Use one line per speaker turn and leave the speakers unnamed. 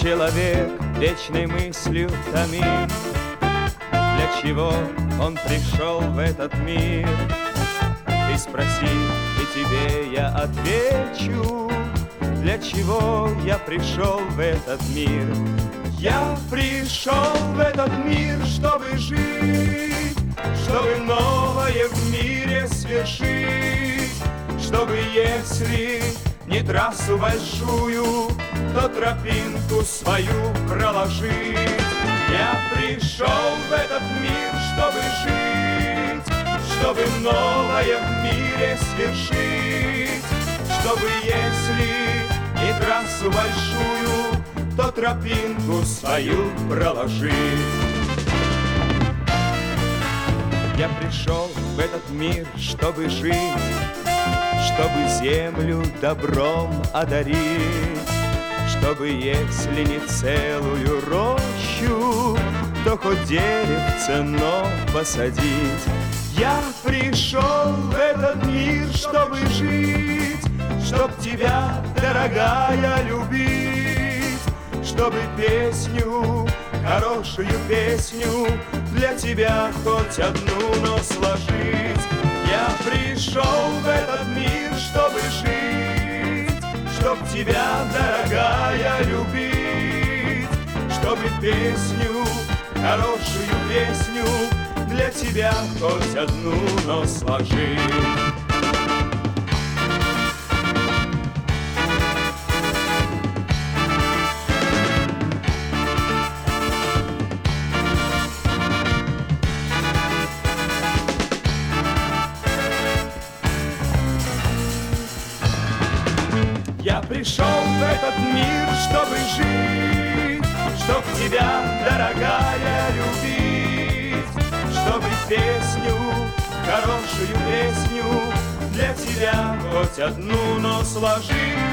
Человек вечной мыслью томим. Для чего он пришел в этот мир? Ты спроси, и тебе я отвечу. Для чего я пришел в этот мир? Я пришел в этот мир, чтобы жить, чтобы новое в мире свершить, чтобы, если не трассу большую, то тропинку свою проложить. Я пришел в этот мир, чтобы жить, чтобы новое в мире свершить, чтобы, если не трассу большую, то тропинку свою проложить. Я пришел в этот мир, чтобы жить, чтобы землю добром одарить, чтобы, если не целую рощу, то хоть деревце, но посадить. Я пришел в этот мир, чтобы жить, чтоб тебя, дорогая, любить, чтобы песню, хорошую песню для тебя хоть одну, но сложить. Я пришел в этот мир, чтобы жить, чтоб тебя, дорогая, любить, чтобы песню, хорошую песню для тебя хоть одну, но сложить. Я пришел в этот мир, чтобы жить, чтоб тебя, дорогая, любить, чтобы песню, хорошую песню для тебя хоть одну, но сложить.